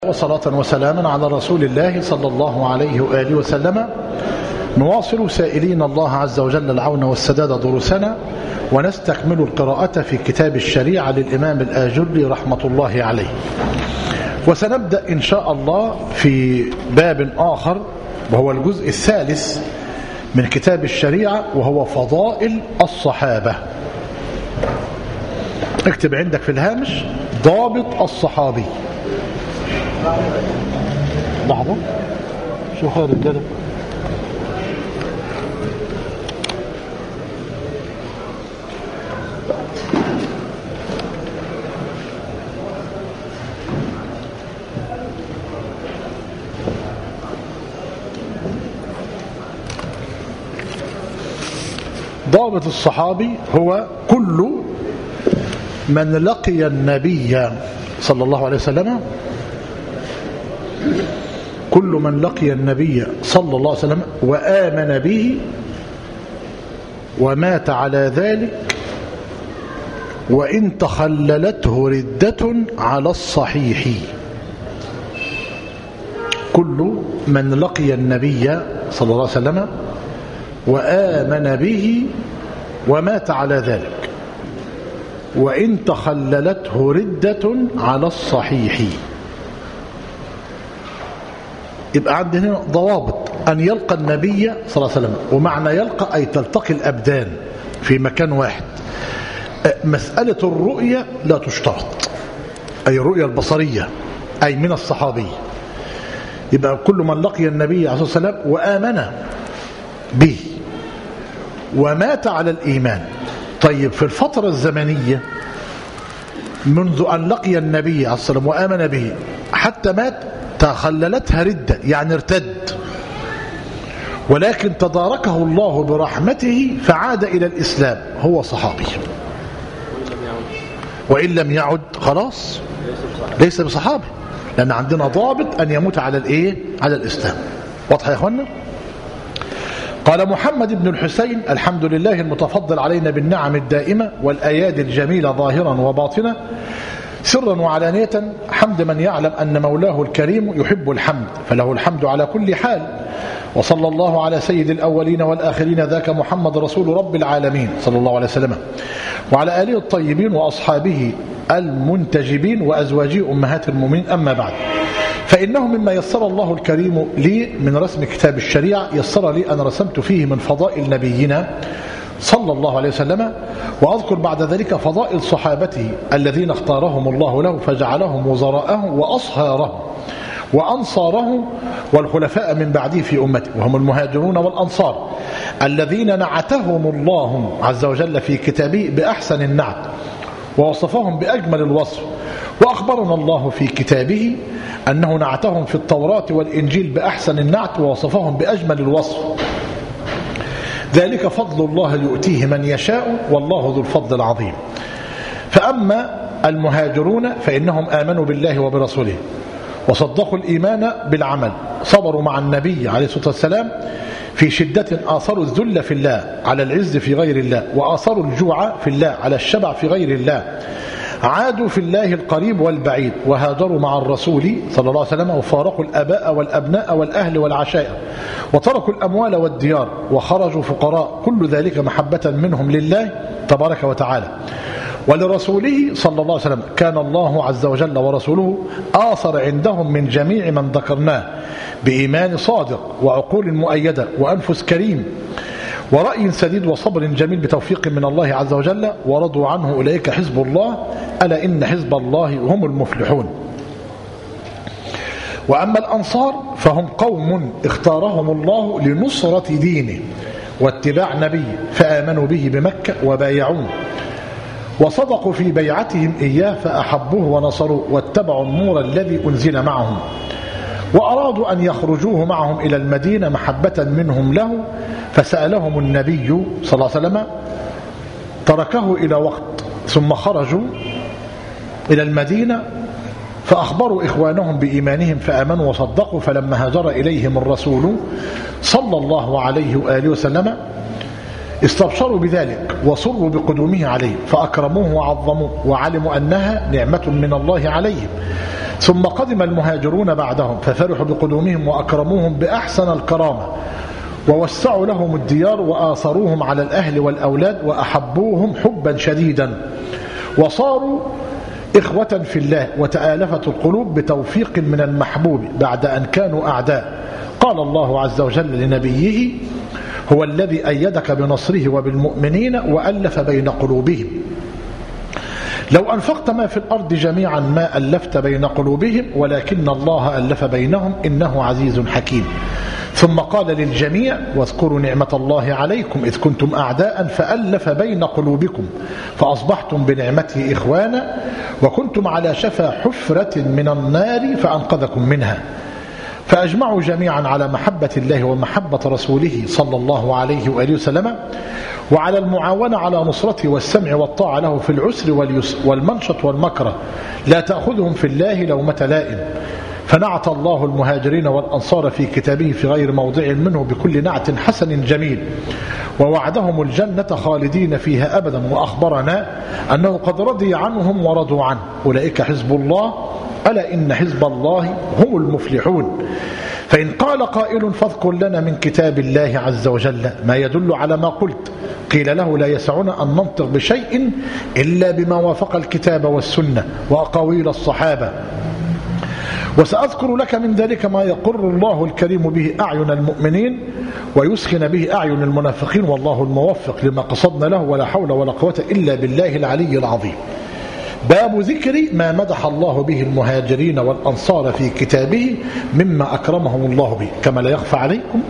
وصلاة وسلاما على رسول الله صلى الله عليه وآله وسلم. نواصل سائلين الله عز وجل العون والسداد دروسنا، ونستكمل القراءة في كتاب الشريعة للإمام الآجري رحمة الله عليه. وسنبدأ إن شاء الله في باب آخر، وهو الجزء الثالث من كتاب الشريعة، وهو فضائل الصحابة. اكتب عندك في الهامش ضابط الصحابي. لحظة، شو خير الجلد؟ ضابط الصحابي هو كل من لقي النبي صلى الله عليه وسلم، كل من لقي النبي صلى الله عليه وسلم وآمن به ومات على ذلك، وإن تخللته ردة على الصحيح. كل من لقي النبي صلى الله عليه وسلم وآمن به ومات على ذلك، وإن تخللته ردة على الصحيح. يبقى عندنا ضوابط: أن يلقى النبي صلى الله عليه وسلم، ومعنى يلقى أي تلتقي الأبدان في مكان واحد. مسألة الرؤية لا تشترط، أي الرؤية البصرية، أي من الصحابي. يبقى كل من لقي النبي عليه الصلاة والسلام وآمن به ومات على الإيمان. طيب، في الفترة الزمنية منذ أن لقي النبي عليه الصلاة والسلام وآمن به حتى مات تخللتها ردة، يعني ارتد، ولكن تداركه الله برحمته فعاد إلى الإسلام، هو صحابي. وإن لم يعد خلاص ليس بصحابي، لأن عندنا ضابط أن يموت على الإيه؟ على الإسلام. واضح يا أخوانا؟ قال محمد بن الحسين: الحمد لله المتفضل علينا بالنعم الدائمة والأيادي الجميلة ظاهرا وباطنة سرا وعلانية، حمد من يعلم أن مولاه الكريم يحب الحمد، فله الحمد على كل حال. وصلى الله على سيد الأولين والآخرين، ذاك محمد رسول رب العالمين صلى الله عليه وسلم، وعلى آله الطيبين وأصحابه المنتجبين وأزواجه أمهات المؤمنين. أما بعد، فإنه مما يسر الله الكريم لي من رسم كتاب الشريعة، يسر لي أن رسمت فيه من فضائل نبينا صلى الله عليه وسلم، وأذكر بعد ذلك فضائل صحابته الذين اختارهم الله له فجعلهم وزراءه وأصهاره وأنصاره والخلفاء من بعده في أمته، وهم المهاجرون والأنصار الذين نعتهم الله عز وجل في كتابه بأحسن النعت، ووصفهم بأجمل الوصف. وأخبرنا الله في كتابه أنه نعتهم في التوراة والإنجيل بأحسن النعت، ووصفهم بأجمل الوصف. ذلك فضل الله يؤتيه من يشاء، والله ذو الفضل العظيم. فأما المهاجرون فإنهم آمنوا بالله وبرسوله وصدقوا الإيمان بالعمل، صبروا مع النبي عليه الصلاة والسلام في شدة، آثروا الذل في الله على العز في غير الله، وآثروا الجوع في الله على الشبع في غير الله، عادوا في الله القريب والبعيد، وهاجروا مع الرسول صلى الله عليه وسلم، وفارقوا الآباء والأبناء والأهل والعشائر، وتركوا الأموال والديار، وخرجوا فقراء، كل ذلك محبة منهم لله تبارك وتعالى ولرسوله صلى الله عليه وسلم. كان الله عز وجل ورسوله آثر عندهم من جميع من ذكرناه بإيمان صادق وعقول مؤيدة وأنفس كريم ورأي سديد وصبر جميل بتوفيق من الله عز وجل، ورضوا عنه أولئك حزب الله، ألا إن حزب الله هم المفلحون. وأما الأنصار فهم قوم اختارهم الله لنصرة دينه واتباع نبيه، فآمنوا به بمكة وبايعوه، وصدقوا في بيعتهم إياه فأحبوه ونصروه، واتبعوا النور الذي أنزل معهم، وأرادوا أن يخرجوه معهم إلى المدينة محبة منهم له، فسألهم النبي صلى الله عليه وسلم، تركه إلى وقت، ثم خرجوا إلى المدينة فأخبروا إخوانهم بإيمانهم فآمنوا وصدقوا. فلما هاجر إليهم الرسول صلى الله عليه وآله وسلم استبشروا بذلك وسروا بقدومه عليه، فأكرموه وعظموه، وعلموا أنها نعمة من الله عليهم، ثم قدم المهاجرون بعدهم ففرحوا بقدومهم وأكرموهم بأحسن الكرامة ووسعوا لهم الديار وآثروهم على الأهل والأولاد وأحبوهم حبا شديدا وصاروا إخوة في الله وتآلفت القلوب بتوفيق من المحبوب بعد أن كانوا أعداء. قال الله عز وجل لنبيه: هو الذي أيدك بنصره وبالمؤمنين وألف بين قلوبهم لو أنفقت ما في الأرض جميعا ما ألفت بين قلوبهم ولكن الله ألف بينهم إنه عزيز حكيم. ثم قال للجميع: واذكروا نعمة الله عليكم إذ كنتم أعداء فألف بين قلوبكم فأصبحتم بنعمته إخوانا وكنتم على شفا حفرة من النار فأنقذكم منها. فأجمعوا جميعا على محبة الله ومحبة رسوله صلى الله عليه وآله وسلم وعلى المعاونة على نصرته والسمع والطاعة له في العسر والمنشط والمكره لا تأخذهم في الله لومة لائم. فنعت الله المهاجرين والأنصار في كتابه في غير موضع منه بكل نعت حسن جميل ووعدهم الجنة خالدين فيها أبدا وأخبرنا أنه قد رضي عنهم ورضوا عنه أولئك حزب الله ألا إن حزب الله هم المفلحون. فإن قال قائل فاذكر لنا من كتاب الله عز وجل ما يدل على ما قلت قيل له: لا يسعنا أن ننطق بشيء إلا بما وافق الكتاب والسنة وأقاويل الصحابة وسأذكر لك من ذلك ما يقر الله الكريم به أعين المؤمنين ويسخن به أعين المنافقين والله الموفق لما قصدنا له ولا حول ولا قوة إلا بالله العلي العظيم. باب ذكر ما مدح الله به المهاجرين والأنصار في كتابه مما أكرمهم الله به. كما لا يخفى عليكم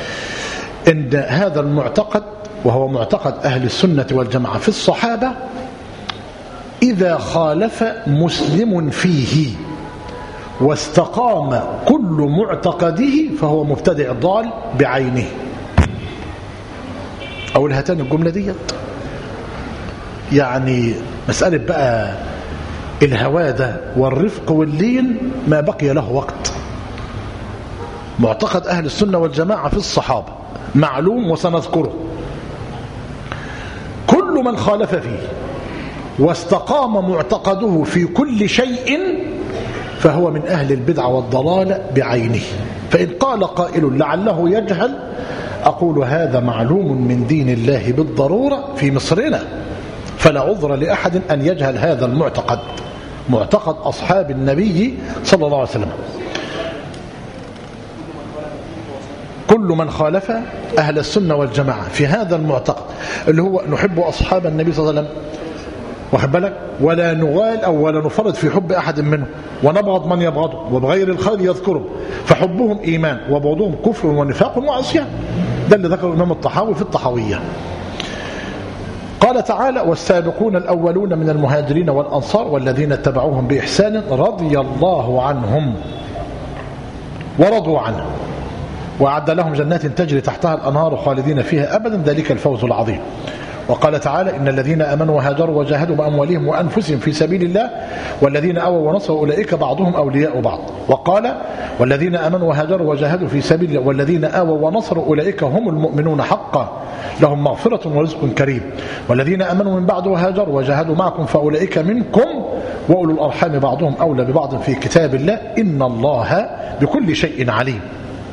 أن هذا المعتقد وهو معتقد أهل السنة والجماعة في الصحابة إذا خالف مسلم فيه واستقام كل معتقده فهو مبتدع ضال بعينه. أول هاتان الجملة دي يعني مسألة بقى الهوادة والرفق واللين ما بقي له وقت. معتقد أهل السنة والجماعة في الصحابة معلوم وسنذكره. كل من خالف فيه واستقام معتقده في كل شيء فهو من أهل البدع والضلال بعينه. فإن قال قائل لعله يجهل أقول هذا معلوم من دين الله بالضرورة في مصرنا فلا عذر لأحد أن يجهل هذا المعتقد معتقد أصحاب النبي صلى الله عليه وسلم. كل من خالف أهل السنة والجماعة في هذا المعتقد اللي هو نحب أصحاب النبي صلى الله عليه وسلم واخد بالك ولا نغال أو ولا نفرط في حب أحد منهم ونبغض من يبغضه وبغير الخير يذكره فحبهم إيمان وبغضهم كفر ونفاق وعصيان. ده اللي ذكر الإمام الطحاوي في الطحاوية. قال تعالى: والسابقون الأولون من المهاجرين والأنصار والذين اتبعوهم بإحسان رضي الله عنهم ورضوا عنه وأعد لهم جنات تجري تحتها الأنهار خالدين فيها أبدا ذلك الفوز العظيم. وقال تعالى: إن الذين آمنوا وهاجروا وجاهدوا بأموالهم وأنفسهم في سبيل الله والذين آووا ونصروا أولئك بعضهم أولياء بعض. وقال: والذين آمنوا وهاجروا وجاهدوا في سبيل الله والذين آووا ونصروا أولئك هم المؤمنون حقا لهم مغفرة ورزق كريم. والذين آمنوا من بعد وهاجروا وجاهدوا معكم فأولئك منكم وأولو الأرحام بعضهم أولى ببعض في كتاب الله إن الله بكل شيء عليم.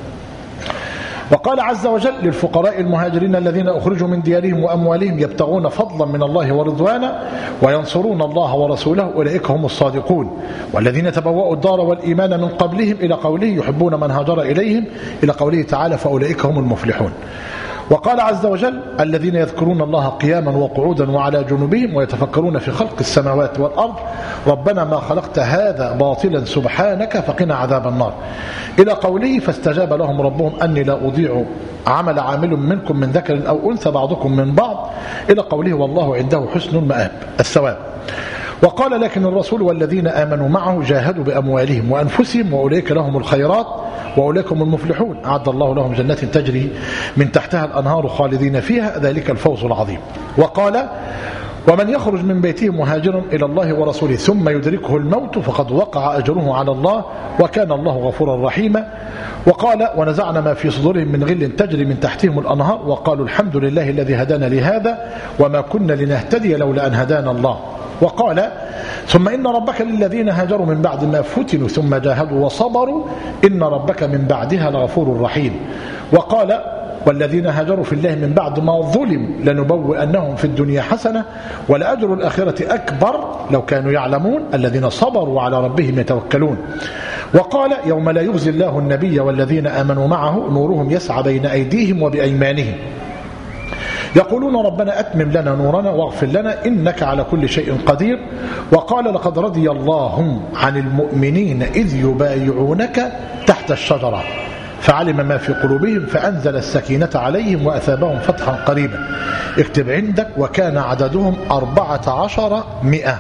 وقال عز وجل: للفقراء المهاجرين الذين أخرجوا من ديارهم وأموالهم يبتغون فضلا من الله ورضوانا وينصرون الله ورسوله أولئك هم الصادقون. والذين تبوأوا الدار والإيمان من قبلهم إلى قوله يحبون من هاجر إليهم إلى قوله تعالى فأولئك هم المفلحون. وقال عز وجل: الذين يذكرون الله قياما وقعودا وعلى جنوبهم ويتفكرون في خلق السماوات والأرض ربنا ما خلقت هذا باطلا سبحانك فقنا عذاب النار إلى قوله فاستجاب لهم ربهم أني لا أضيع عمل عامل منكم من ذكر أو أنثى بعضكم من بعض إلى قوله والله عنده حسن المآب الثواب. وقال: لكن الرسول والذين آمنوا معه جاهدوا بأموالهم وأنفسهم وأولئك لهم الخيرات وأولئك هم المفلحون أعد الله لهم جنات تجري من تحتها الأنهار خالدين فيها ذلك الفوز العظيم. وقال: ومن يخرج من بيته مهاجرا إلى الله ورسوله ثم يدركه الموت فقد وقع أجره على الله وكان الله غفورا رحيما. وقال: ونزعنا ما في صدورهم من غل تجري من تحتهم الأنهار وقالوا الحمد لله الذي هدانا لهذا وما كنا لنهتدي لولا أن هدانا الله وقال ثم إن ربك للذين هاجروا من بعد ما فتنوا ثم جاهدوا وصبروا إن ربك من بعدها لغفور رحيم. وقال والذين هاجروا في الله من بعد ما ظلموا لنبوئنهم في الدنيا حسنة ولأجر الآخرة أكبر لو كانوا يعلمون الذين صبروا على ربهم يتوكلون. وقال يوم لا يخزي الله النبي والذين آمنوا معه نورهم يسعى بين أيديهم وبأيمانهم يقولون ربنا أتمم لنا نورنا واغفر لنا إنك على كل شيء قدير. وقال لقد رضي الله عن المؤمنين إذ يبايعونك تحت الشجرة فعلم ما في قلوبهم فأنزل السكينة عليهم وأثابهم فتحا قريبا. اكتب عندك وكان عددهم 14,100.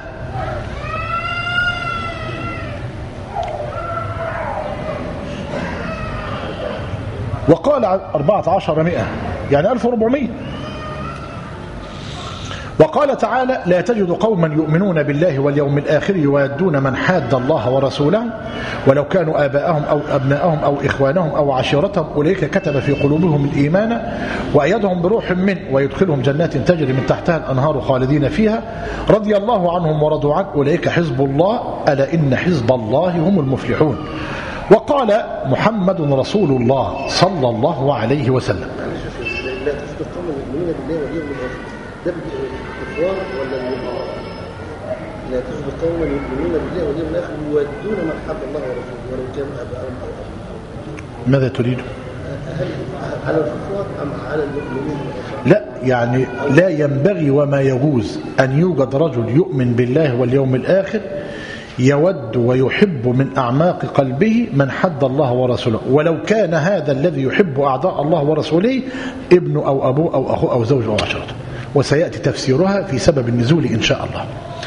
وقال 14,100 يعني 1400. وقال تعالى لا تجد قوما يؤمنون بالله واليوم الآخر يوادون من حاد الله ورسوله ولو كانوا آباءهم أو أبناءهم أو إخوانهم أو عشيرتهم أولئك كتب في قلوبهم الإيمان وأيدهم بروح منه ويدخلهم جنات تجري من تحتها الأنهار خالدين فيها رضي الله عنهم ورضوا عنه أولئك حزب الله ألا إن حزب الله هم المفلحون. وقال محمد رسول الله صلى الله عليه وسلم لا تجد قوما يؤمنون بالله واليوم الآخر ده بالكفار ولا بالمؤمنين؟ لا تجد قوما يؤمنون بالله واليوم الآخر يودون من حب الله ورسوله ولو كانوا آباءهم أو أبناءهم. ماذا تريد؟ هل على الكفار أم على المؤمنين؟ لا يعني لا ينبغي وما يجوز أن يوجد رجل يؤمن بالله واليوم الآخر يود ويحب من أعماق قلبه من حد الله ورسوله ولو كان هذا الذي يحب أعداء الله ورسوله ابن أو أبوه أو أخوه أو زوجه أو عشرته وسيأتي تفسيرها في سبب النزول إن شاء الله.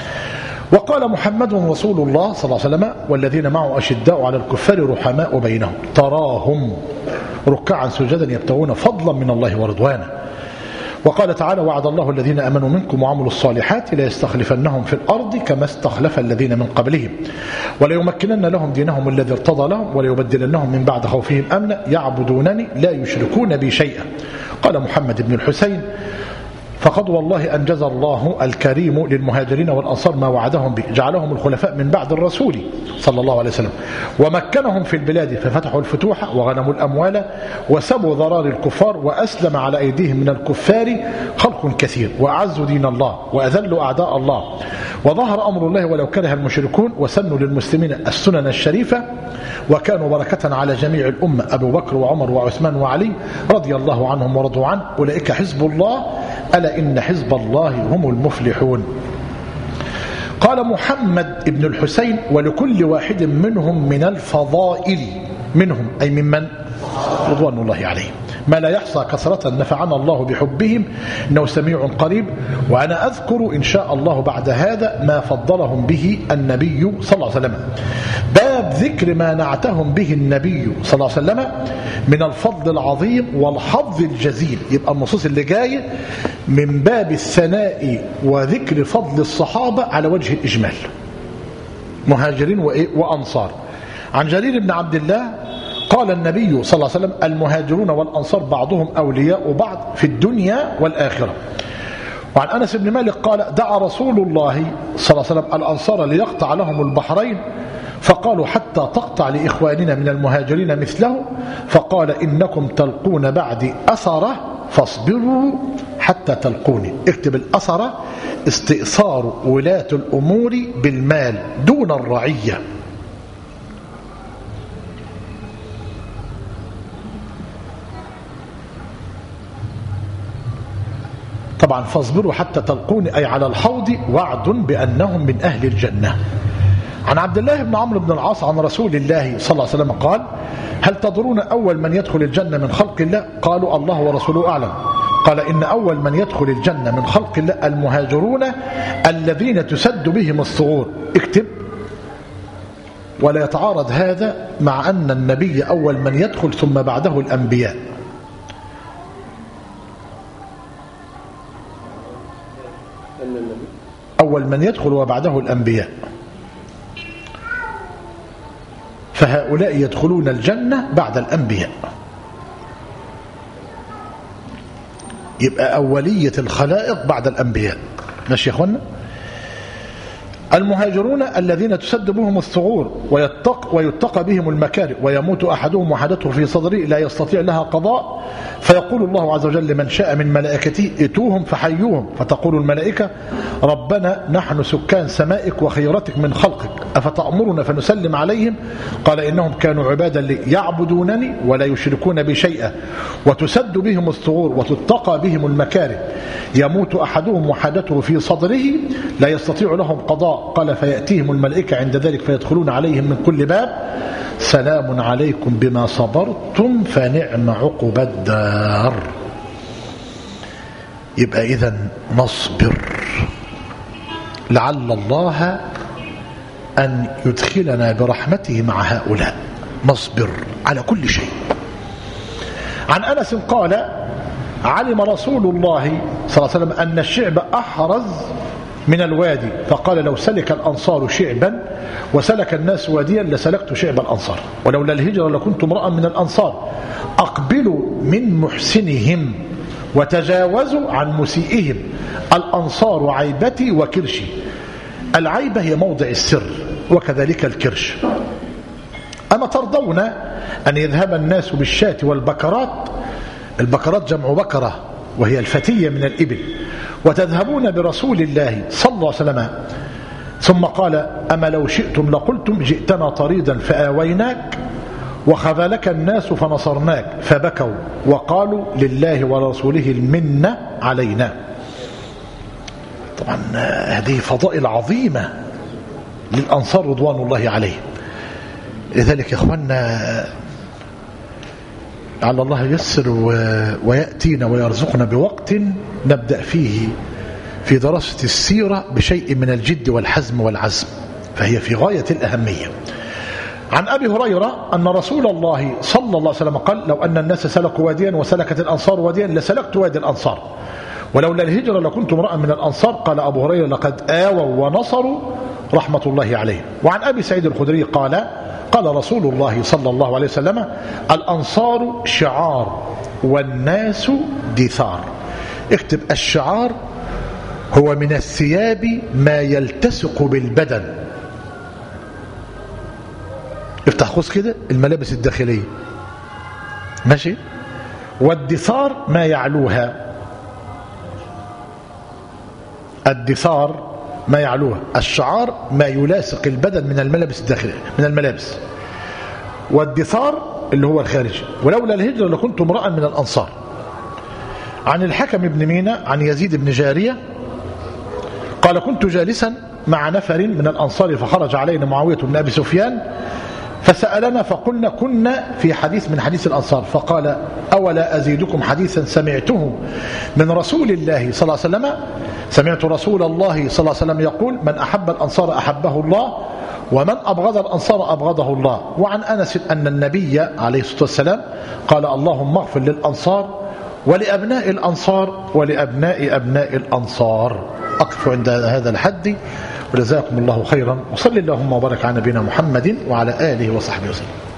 وقال محمد رسول الله صلى الله عليه وسلم والذين معه أشداء على الكفار رحماء بينهم تراهم ركعا سجدا يبتغون فضلا من الله ورضوانه. وقال تعالى وعد الله الذين آمنوا منكم وعملوا الصالحات ليستخلفنهم في الأرض كما استخلف الذين من قبلهم وليمكنن لهم دينهم الذي ارتضى لهم وليبدلنهم من بعد خوفهم أمنا يعبدونني لا يشركون بي شيئا. قال محمد بن الحسين فقد والله أنجز الله الكريم للمهاجرين والأنصار ما وعدهم به جعلهم الخلفاء من بعد الرسول صلى الله عليه وسلم ومكنهم في البلاد ففتحوا الفتوح وغنموا الأموال وسبوا ضرار الكفار وأسلم على أيديهم من الكفار خلق كثير وأعزوا دين الله وأذلوا أعداء الله وظهر أمر الله ولو كره المشركون وسنوا للمسلمين السنن الشريفة وكانوا بركة على جميع الأمة أبو بكر وعمر وعثمان وعلي رضي الله عنهم ورضوا عنه أولئك حزب الله ألا إن حزب الله هم المفلحون. قال محمد بن الحسين ولكل واحد منهم من الفضائل منهم أي ممن رضوان الله عليهم ما لا يحصى كثرة نفعنا الله بحبهم إنه سميع قريب. وأنا أذكر إن شاء الله بعد هذا ما فضلهم به النبي صلى الله عليه وسلم باب ذكر ما نعتهم به النبي صلى الله عليه وسلم من الفضل العظيم والحظ الجزيل. يبقى النصوص اللي جاية من باب الثناء وذكر فضل الصحابة على وجه الإجمال مهاجرين وأنصار. عن جرير بن عبد الله قال النبي صلى الله عليه وسلم المهاجرون والأنصار بعضهم أولياء بعض في الدنيا والآخرة. وعن أنس بن مالك قال دعا رسول الله صلى الله عليه وسلم الأنصار ليقطع لهم البحرين فقالوا حتى تقطع لإخواننا من المهاجرين مثله فقال إنكم تلقون بعد أثره فاصبروا حتى تلقوني. اكتب الأثر استئثار ولاة الأمور بالمال دون الرعية. طبعا فاصبروا حتى تلقوني أي على الحوض وعد بأنهم من أهل الجنة. عن عبد الله بن عمرو بن العاص عن رسول الله صلى الله عليه وسلم قال هل تدرون أول من يدخل الجنة من خلق الله؟ قالوا الله ورسوله أعلم. قال إن أول من يدخل الجنة من خلق الله المهاجرون الذين تسد بهم الثغور. اكتب ولا يتعارض هذا مع أن النبي أول من يدخل ثم بعده الأنبياء. أول من يدخل وبعده الأنبياء فهؤلاء يدخلون الجنة بعد الأنبياء. يبقى أولية الخلائق بعد الأنبياء. ماشي يا أخوانا؟ المهاجرون الذين تسد بهم الثغور ويتقى بهم المكاره ويموت أحدهم وحدته في صدره لا يستطيع لها قضاء، فيقول الله عز وجل لمن شاء من ملائكته ائتوهم فحيوهم، فتقول الملائكة ربنا نحن سكان سمائك وخيرتك من خلقك أفتأمرنا فنسلم عليهم؟ قال إنهم كانوا عبادا لي يعبدونني ولا يشركون بي شيئا، وتسد بهم الثغور وتتقى بهم المكاره، يموت أحدهم وحدته في صدره لا يستطيع لهم قضاء. قال فيأتيهم الملائكة عند ذلك فيدخلون عليهم من كل باب سلام عليكم بما صبرتم فنعم عقبى الدار. يبقى إذن نصبر لعل الله أن يدخلنا برحمته مع هؤلاء، نصبر على كل شيء. عن أنس قال علم رسول الله صلى الله عليه وسلم أن الشعب أحرز من الوادي، فقال لو سلك الأنصار شعبا وسلك الناس واديا لسلكت شعب الأنصار، ولولا الهجرة لكنت امرأ من الأنصار. أقبلوا من محسنهم وتجاوزوا عن مسيئهم، الأنصار عيبتي وكرشي. العيبة هي موضع السر وكذلك الكرش. أما ترضون أن يذهب الناس بالشاة والبكرات، البكرات جمع بكرة وهي الفتية من الإبل، وتذهبون برسول الله صلى الله عليه وسلم؟ ثم قال أما لو شئتم لقلتم جئتنا طريدا فآويناك وخذلك الناس فنصرناك، فبكوا وقالوا لله ورسوله المنة علينا. طبعا هذه فضائل عظيمة للأنصار رضوان الله عليهم. لذلك يا إخواننا على الله يسر ويأتينا ويرزقنا بوقت نبدأ فيه في دراسة السيرة بشيء من الجد والحزم والعزم، فهي في غاية الأهمية. عن أبي هريرة أن رسول الله صلى الله عليه وسلم قال لو أن الناس سلكوا واديا وسلكت الأنصار واديا لسلكت وادي الأنصار، ولولا الهجرة لكنت امرأ من الأنصار. قال أبو هريرة لقد آووا ونصروا رحمة الله عليه. وعن أبي سعيد الخدري قال قال رسول الله صلى الله عليه وسلم الأنصار شعار والناس دثار. اكتب الشعار هو من الثياب ما يلتصق بالبدن، افتح قوس كده الملابس الداخلية ماشي، والدثار ما يعلوها، الدثار ما يعلوها، الشعار ما يلاصق البدن من الملابس الداخلية من الملابس، والدثار اللي هو الخارجي. ولولا الهجرة لكنت امرأ من الأنصار. عن الحكم بن ميناء عن يزيد بن جارية قال كنت جالسا مع نفر من الأنصار فخرج علينا معاوية بن أبي سفيان فسألنا فقلنا كنا في حديث من حديث الأنصار، فقال أولا أزيدكم حديثا سمعته من رسول الله صلى الله عليه وسلم؟ سمعت رسول الله صلى الله عليه وسلم يقول من أحب الأنصار أحبه الله ومن أبغض الأنصار أبغضه الله. وعن أنس أن النبي عليه الصلاة والسلام قال اللهم اغفر للأنصار ولأبناء الأنصار ولأبناء أبناء الأنصار. أقف عند هذا الحد وجزاكم الله خيرا، وصلى اللهم وبارك على نبينا محمد وعلى آله وصحبه وسلم.